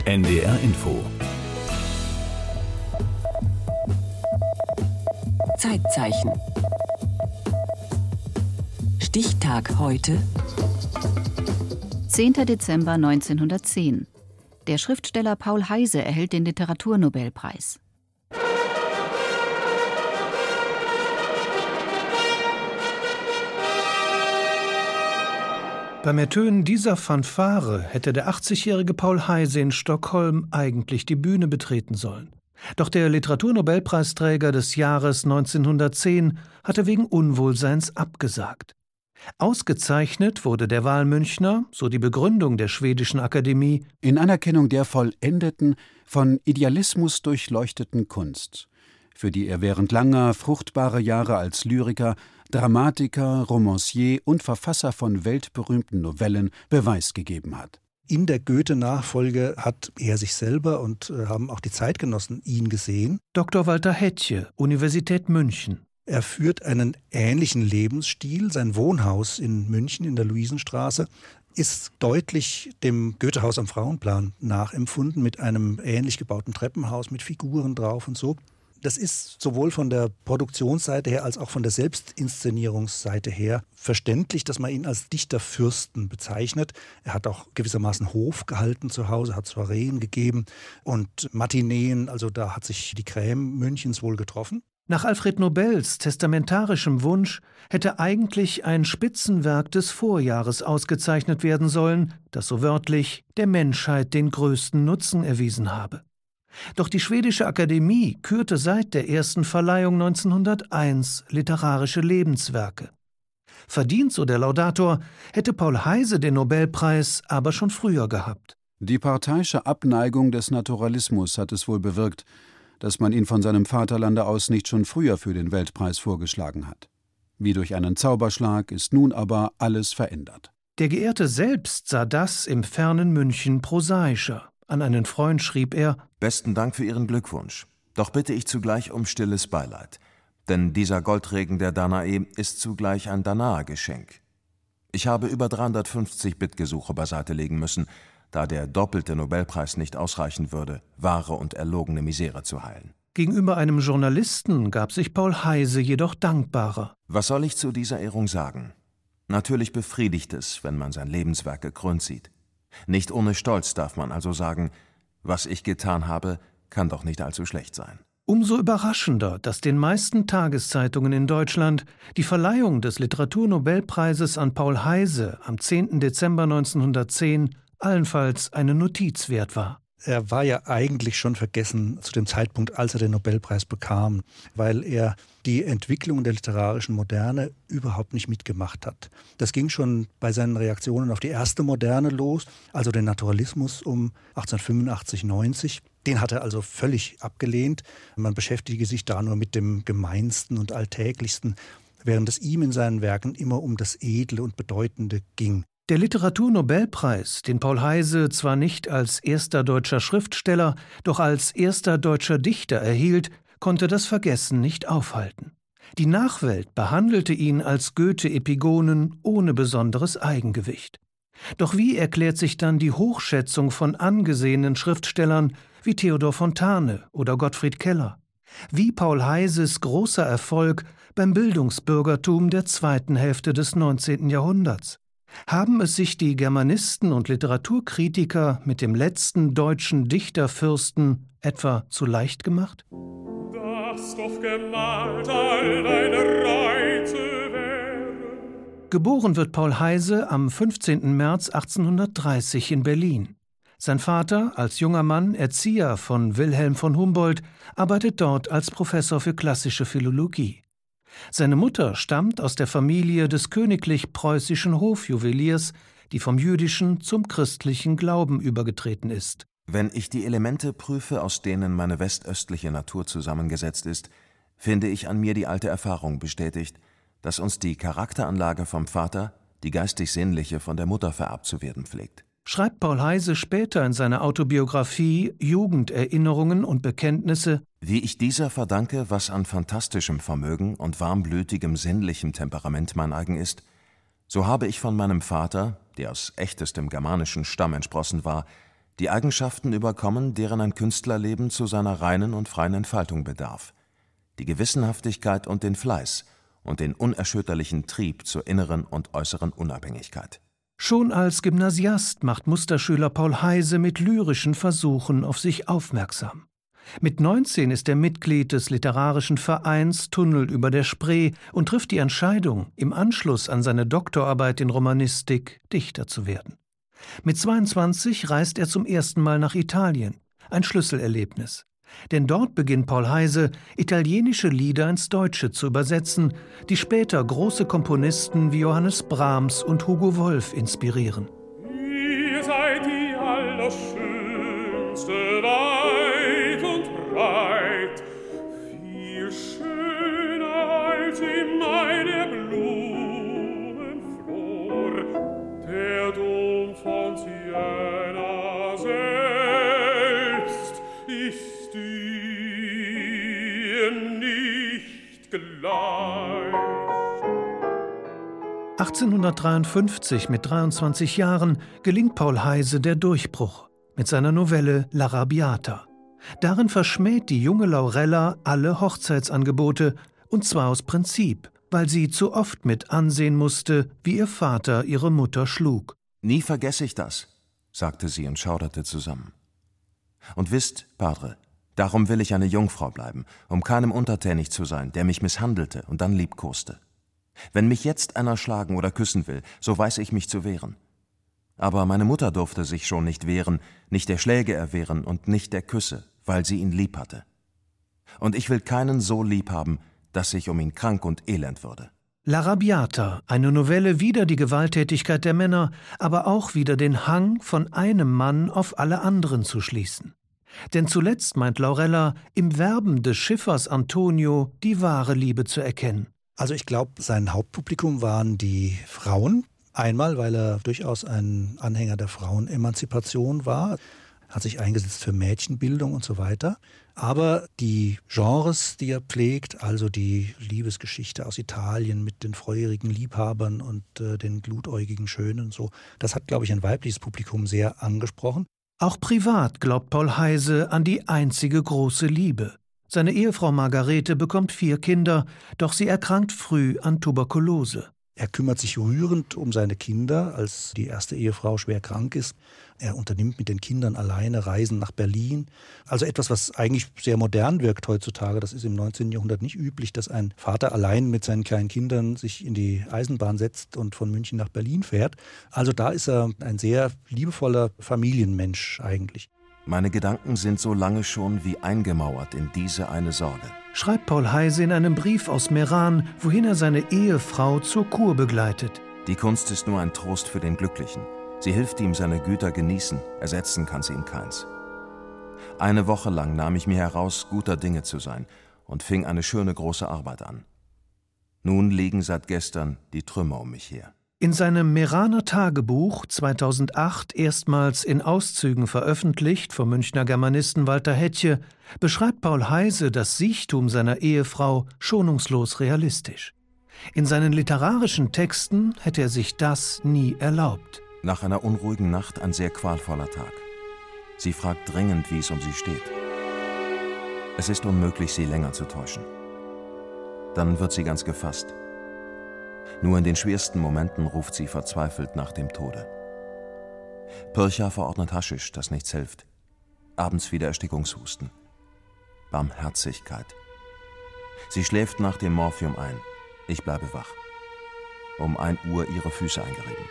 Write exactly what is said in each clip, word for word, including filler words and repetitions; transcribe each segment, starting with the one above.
N D R Info. Zeitzeichen. Stichtag heute. zehnter Dezember neunzehnhundertzehn. Der Schriftsteller Paul Heyse erhält den Literaturnobelpreis. Beim Ertönen dieser Fanfare hätte der achtzigjährige Paul Heyse in Stockholm eigentlich die Bühne betreten sollen. Doch der Literaturnobelpreisträger des Jahres neunzehnhundertzehn hatte wegen Unwohlseins abgesagt. Ausgezeichnet wurde der Wahlmünchner, so die Begründung der schwedischen Akademie, in Anerkennung der vollendeten, von Idealismus durchleuchteten Kunst, für die er während langer, fruchtbarer Jahre als Lyriker, Dramatiker, Romancier und Verfasser von weltberühmten Novellen Beweis gegeben hat. In der Goethe-Nachfolge hat er sich selber und äh, haben auch die Zeitgenossen ihn gesehen. Doktor Walter Hettche, Universität München. Er führt einen ähnlichen Lebensstil. Sein Wohnhaus in München in der Luisenstraße ist deutlich dem Goethehaus am Frauenplan nachempfunden, mit einem ähnlich gebauten Treppenhaus mit Figuren drauf und so. Das ist sowohl von der Produktionsseite her als auch von der Selbstinszenierungsseite her verständlich, dass man ihn als Dichterfürsten bezeichnet. Er hat auch gewissermaßen Hof gehalten zu Hause, hat Soireen gegeben und Matineen, also da hat sich die Crème Münchens wohl getroffen. Nach Alfred Nobels testamentarischem Wunsch hätte eigentlich ein Spitzenwerk des Vorjahres ausgezeichnet werden sollen, das so wörtlich der Menschheit den größten Nutzen erwiesen habe. Doch die schwedische Akademie kürte seit der ersten Verleihung neunzehnhunderteins literarische Lebenswerke. Verdient, so der Laudator, hätte Paul Heyse den Nobelpreis aber schon früher gehabt. Die parteiische Abneigung des Naturalismus hat es wohl bewirkt, dass man ihn von seinem Vaterlande aus nicht schon früher für den Weltpreis vorgeschlagen hat. Wie durch einen Zauberschlag ist nun aber alles verändert. Der Geehrte selbst sah das im fernen München prosaischer. An einen Freund schrieb er: »Besten Dank für Ihren Glückwunsch. Doch bitte ich zugleich um stilles Beileid. Denn dieser Goldregen der Danae ist zugleich ein Danae-Geschenk. Ich habe über dreihundertfünfzig Bittgesuche beiseite legen müssen, da der doppelte Nobelpreis nicht ausreichen würde, wahre und erlogene Misere zu heilen.« Gegenüber einem Journalisten gab sich Paul Heyse jedoch dankbarer. Was soll ich zu dieser Ehrung sagen? Natürlich befriedigt es, wenn man sein Lebenswerk gekrönt sieht. Nicht ohne Stolz darf man also sagen, was ich getan habe, kann doch nicht allzu schlecht sein. Umso überraschender, dass den meisten Tageszeitungen in Deutschland die Verleihung des Literaturnobelpreises an Paul Heyse am zehnten Dezember neunzehnhundertzehn allenfalls eine Notiz wert war. Er war ja eigentlich schon vergessen zu dem Zeitpunkt, als er den Nobelpreis bekam, weil er die Entwicklung der literarischen Moderne überhaupt nicht mitgemacht hat. Das ging schon bei seinen Reaktionen auf die erste Moderne los, also den Naturalismus um achtzehnhundertfünfundachtzig, neunzig. Den hat er also völlig abgelehnt. Man beschäftige sich da nur mit dem Gemeinsten und Alltäglichsten, während es ihm in seinen Werken immer um das Edle und Bedeutende ging. Der Literaturnobelpreis, den Paul Heyse zwar nicht als erster deutscher Schriftsteller, doch als erster deutscher Dichter erhielt, konnte das Vergessen nicht aufhalten. Die Nachwelt behandelte ihn als Goethe-Epigonen ohne besonderes Eigengewicht. Doch wie erklärt sich dann die Hochschätzung von angesehenen Schriftstellern wie Theodor Fontane oder Gottfried Keller? Wie Paul Heyses großer Erfolg beim Bildungsbürgertum der zweiten Hälfte des neunzehnten Jahrhunderts? Haben es sich die Germanisten und Literaturkritiker mit dem letzten deutschen Dichterfürsten etwa zu leicht gemacht? Dass doch gemalt all deine Reize wären. Geboren wird Paul Heyse am fünfzehnten März achtzehnhundertdreißig in Berlin. Sein Vater, als junger Mann Erzieher von Wilhelm von Humboldt, arbeitet dort als Professor für klassische Philologie. Seine Mutter stammt aus der Familie des königlich-preußischen Hofjuweliers, die vom jüdischen zum christlichen Glauben übergetreten ist. Wenn ich die Elemente prüfe, aus denen meine westöstliche Natur zusammengesetzt ist, finde ich an mir die alte Erfahrung bestätigt, dass uns die Charakteranlage vom Vater, die geistig-sinnliche von der Mutter vererbt zu werden pflegt. Schreibt Paul Heyse später in seiner Autobiografie Jugenderinnerungen und Bekenntnisse: Wie ich dieser verdanke, was an fantastischem Vermögen und warmblütigem sinnlichem Temperament mein eigen ist, so habe ich von meinem Vater, der aus echtestem germanischen Stamm entsprossen war, Die Eigenschaften überkommen, deren ein Künstlerleben zu seiner reinen und freien Entfaltung bedarf. Die Gewissenhaftigkeit und den Fleiß und den unerschütterlichen Trieb zur inneren und äußeren Unabhängigkeit. Schon als Gymnasiast macht Musterschüler Paul Heyse mit lyrischen Versuchen auf sich aufmerksam. Mit neunzehn ist er Mitglied des literarischen Vereins Tunnel über der Spree und trifft die Entscheidung, im Anschluss an seine Doktorarbeit in Romanistik Dichter zu werden. Mit zweiundzwanzig reist er zum ersten Mal nach Italien, ein Schlüsselerlebnis. Denn dort beginnt Paul Heyse, italienische Lieder ins Deutsche zu übersetzen, die später große Komponisten wie Johannes Brahms und Hugo Wolf inspirieren. Ihr seid die Allerschönste weit und breit, viel schöner als im Mai der Blumenflor, der Dom von Siena selbst ist dir nicht gleich. achtzehnhundertdreiundfünfzig, mit dreiundzwanzig Jahren, gelingt Paul Heyse der Durchbruch mit seiner Novelle L'Arrabbiata. Darin verschmäht die junge Laurella alle Hochzeitsangebote, und zwar aus Prinzip, weil sie zu oft mit ansehen musste, wie ihr Vater ihre Mutter schlug. »Nie vergesse ich das«, sagte sie und schauderte zusammen. »Und wisst, Padre, darum will ich eine Jungfrau bleiben, um keinem untertänig zu sein, der mich misshandelte und dann liebkoste. Wenn mich jetzt einer schlagen oder küssen will, so weiß ich mich zu wehren. Aber meine Mutter durfte sich schon nicht wehren, nicht der Schläge erwehren und nicht der Küsse, weil sie ihn lieb hatte. Und ich will keinen so lieb haben, dass ich um ihn krank und elend würde.« L'Arrabbiata, eine Novelle wider die Gewalttätigkeit der Männer, aber auch wider den Hang, von einem Mann auf alle anderen zu schließen. Denn zuletzt meint Laurella, im Werben des Schiffers Antonio die wahre Liebe zu erkennen. Also ich glaube, sein Hauptpublikum waren die Frauen. Einmal, weil er durchaus ein Anhänger der Frauenemanzipation war, hat sich eingesetzt für Mädchenbildung und so weiter. Aber die Genres, die er pflegt, also die Liebesgeschichte aus Italien mit den feurigen Liebhabern und äh, den glutäugigen Schönen und so, das hat, glaube ich, ein weibliches Publikum sehr angesprochen. Auch privat glaubt Paul Heyse an die einzige große Liebe. Seine Ehefrau Margarete bekommt vier Kinder, doch sie erkrankt früh an Tuberkulose. Er kümmert sich rührend um seine Kinder, als die erste Ehefrau schwer krank ist. Er unternimmt mit den Kindern alleine Reisen nach Berlin. Also etwas, was eigentlich sehr modern wirkt heutzutage. Das ist im neunzehnten Jahrhundert nicht üblich, dass ein Vater allein mit seinen kleinen Kindern sich in die Eisenbahn setzt und von München nach Berlin fährt. Also da ist er ein sehr liebevoller Familienmensch eigentlich. »Meine Gedanken sind so lange schon wie eingemauert in diese eine Sorge«, schreibt Paul Heyse in einem Brief aus Meran, wohin er seine Ehefrau zur Kur begleitet. »Die Kunst ist nur ein Trost für den Glücklichen. Sie hilft ihm, seine Güter genießen, ersetzen kann sie ihm keins. Eine Woche lang nahm ich mir heraus, guter Dinge zu sein, und fing eine schöne große Arbeit an. Nun liegen seit gestern die Trümmer um mich her.« In seinem Meraner Tagebuch, zweitausendacht erstmals in Auszügen veröffentlicht vom Münchner Germanisten Walter Hettche, beschreibt Paul Heyse das Siechtum seiner Ehefrau schonungslos realistisch. In seinen literarischen Texten hätte er sich das nie erlaubt. Nach einer unruhigen Nacht ein sehr qualvoller Tag. Sie fragt dringend, wie es um sie steht. Es ist unmöglich, sie länger zu täuschen. Dann wird sie ganz gefasst. Nur in den schwersten Momenten ruft sie verzweifelt nach dem Tode. Pircher verordnet Haschisch, das nichts hilft. Abends wieder Erstickungshusten. Barmherzigkeit. Sie schläft nach dem Morphium ein. Ich bleibe wach. Um ein Uhr ihre Füße eingerieben.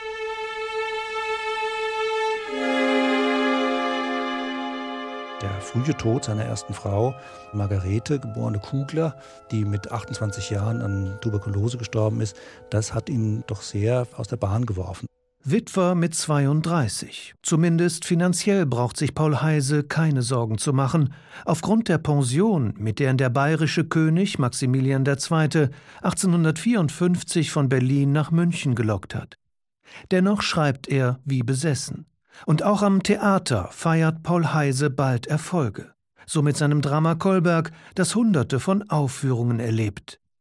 Der frühe Tod seiner ersten Frau, Margarete, geborene Kugler, die mit achtundzwanzig Jahren an Tuberkulose gestorben ist, das hat ihn doch sehr aus der Bahn geworfen. Witwer mit zweiunddreißig. Zumindest finanziell braucht sich Paul Heyse keine Sorgen zu machen. Aufgrund der Pension, mit der ihn der bayerische König Maximilian der Zweite achtzehnhundertvierundfünfzig von Berlin nach München gelockt hat. Dennoch schreibt er wie besessen. Und auch am Theater feiert Paul Heyse bald Erfolge. So mit seinem Drama Kolberg, das Hunderte von Aufführungen erlebt.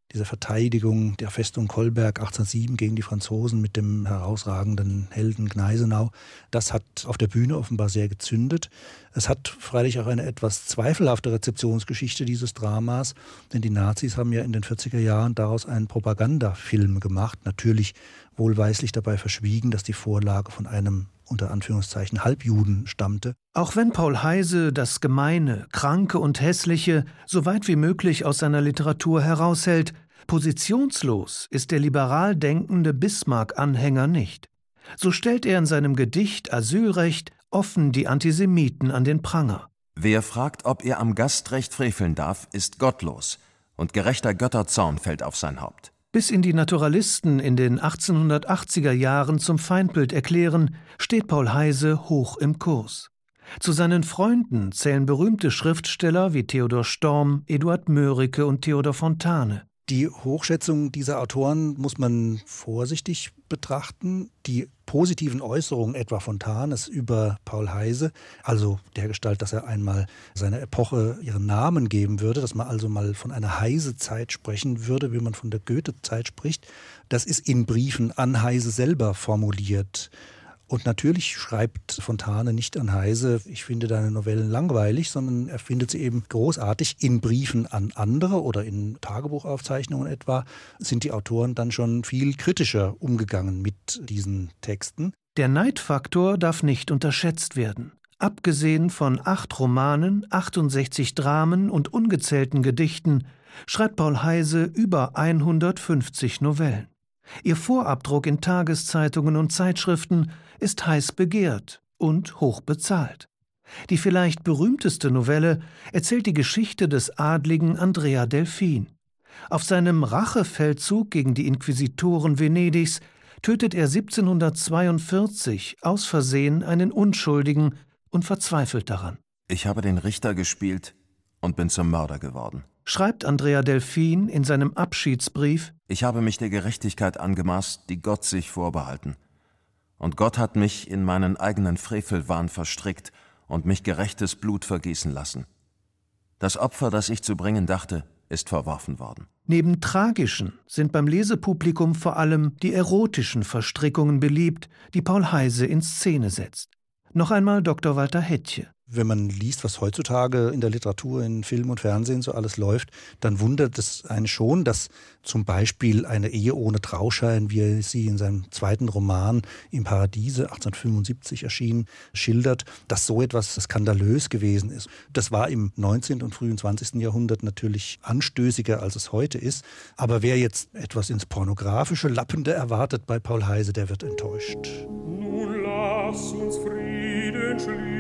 Diese Verteidigung der Festung Kolberg achtzehnhundertsieben gegen die Franzosen mit dem herausragenden Helden Gneisenau, das hat auf der Bühne offenbar sehr gezündet. Es hat freilich auch eine etwas zweifelhafte Rezeptionsgeschichte dieses Dramas, denn die Nazis haben ja in den vierziger Jahren daraus einen Propagandafilm gemacht, natürlich wohlweislich dabei verschwiegen, dass die Vorlage von einem unter Anführungszeichen Halbjuden stammte. Auch wenn Paul Heyse das Gemeine, Kranke und Hässliche so weit wie möglich aus seiner Literatur heraushält, positionslos ist der liberal denkende Bismarck-Anhänger nicht. So stellt er in seinem Gedicht Asylrecht offen die Antisemiten an den Pranger. Wer fragt, ob er am Gastrecht freveln darf, ist gottlos, und gerechter Götterzorn fällt auf sein Haupt. Bis ihn die Naturalisten in den achtzehnhundertachtziger Jahren zum Feindbild erklären, steht Paul Heyse hoch im Kurs. Zu seinen Freunden zählen berühmte Schriftsteller wie Theodor Storm, Eduard Mörike und Theodor Fontane. Die Hochschätzung dieser Autoren muss man vorsichtig betrachten. Die positiven Äußerungen etwa Fontanes über Paul Heyse, also dergestalt, dass er einmal seiner Epoche ihren Namen geben würde, dass man also mal von einer Heyse-Zeit sprechen würde, wie man von der Goethe-Zeit spricht, das ist in Briefen an Heyse selber formuliert. Und natürlich schreibt Fontane nicht an Heyse, ich finde deine Novellen langweilig, sondern er findet sie eben großartig. In Briefen an andere oder in Tagebuchaufzeichnungen etwa sind die Autoren dann schon viel kritischer umgegangen mit diesen Texten. Der Neidfaktor darf nicht unterschätzt werden. Abgesehen von acht Romanen, achtundsechzig Dramen und ungezählten Gedichten schreibt Paul Heyse über hundertfünfzig Novellen. Ihr Vorabdruck in Tageszeitungen und Zeitschriften ist heiß begehrt und hoch bezahlt. Die vielleicht berühmteste Novelle erzählt die Geschichte des Adligen Andrea Delfin. Auf seinem Rachefeldzug gegen die Inquisitoren Venedigs tötet er siebzehnhundertzweiundvierzig aus Versehen einen Unschuldigen und verzweifelt daran. Ich habe den Richter gespielt und bin zum Mörder geworden, schreibt Andrea Delfin in seinem Abschiedsbrief. Ich habe mich der Gerechtigkeit angemaßt, die Gott sich vorbehalten. Und Gott hat mich in meinen eigenen Frevelwahn verstrickt und mich gerechtes Blut vergießen lassen. Das Opfer, das ich zu bringen dachte, ist verworfen worden. Neben tragischen sind beim Lesepublikum vor allem die erotischen Verstrickungen beliebt, die Paul Heyse in Szene setzt. Noch einmal Doktor Walter Hettche. Wenn man liest, was heutzutage in der Literatur, in Film und Fernsehen so alles läuft, dann wundert es einen schon, dass zum Beispiel eine Ehe ohne Trauschein, wie er sie in seinem zweiten Roman Im Paradiese achtzehnhundertfünfundsiebzig erschienen, schildert, dass so etwas skandalös gewesen ist. Das war im neunzehnten und frühen zwanzigsten Jahrhundert natürlich anstößiger, als es heute ist. Aber wer jetzt etwas ins Pornografische Lappende erwartet bei Paul Heyse, der wird enttäuscht. Nun lass uns Frieden schließen.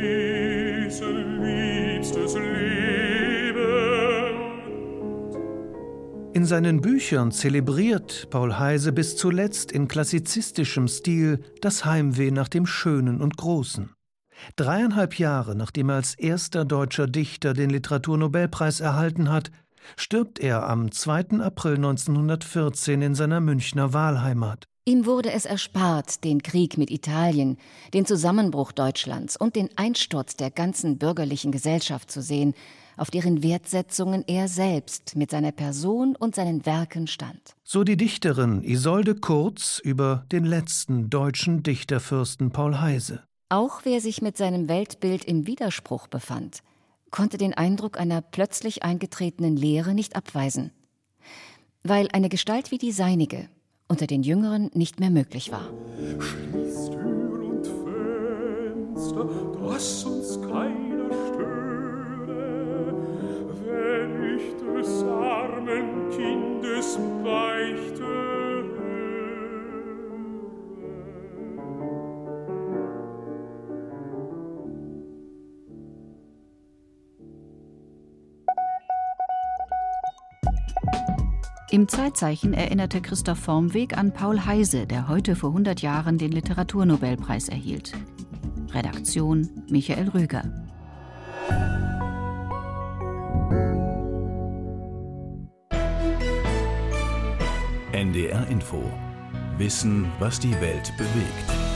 Liebstes Leben. In seinen Büchern zelebriert Paul Heyse bis zuletzt in klassizistischem Stil das Heimweh nach dem Schönen und Großen. Dreieinhalb Jahre nachdem er als erster deutscher Dichter den Literaturnobelpreis erhalten hat, stirbt er am zweiten April neunzehnhundertvierzehn in seiner Münchner Wahlheimat. Ihm wurde es erspart, den Krieg mit Italien, den Zusammenbruch Deutschlands und den Einsturz der ganzen bürgerlichen Gesellschaft zu sehen, auf deren Wertsetzungen er selbst mit seiner Person und seinen Werken stand. So die Dichterin Isolde Kurz über den letzten deutschen Dichterfürsten Paul Heyse. Auch wer sich mit seinem Weltbild im Widerspruch befand, konnte den Eindruck einer plötzlich eingetretenen Leere nicht abweisen, weil eine Gestalt wie die seinige unter den Jüngeren nicht mehr möglich war. Schließ Tür und Fenster, dass uns keiner störe, wenn ich des armen Kindes Beichte höre. Im Zeitzeichen erinnerte Christoph Vormweg an Paul Heyse, der heute vor hundert Jahren den Literaturnobelpreis erhielt. Redaktion Michael Rüger. N D R Info. Wissen, was die Welt bewegt.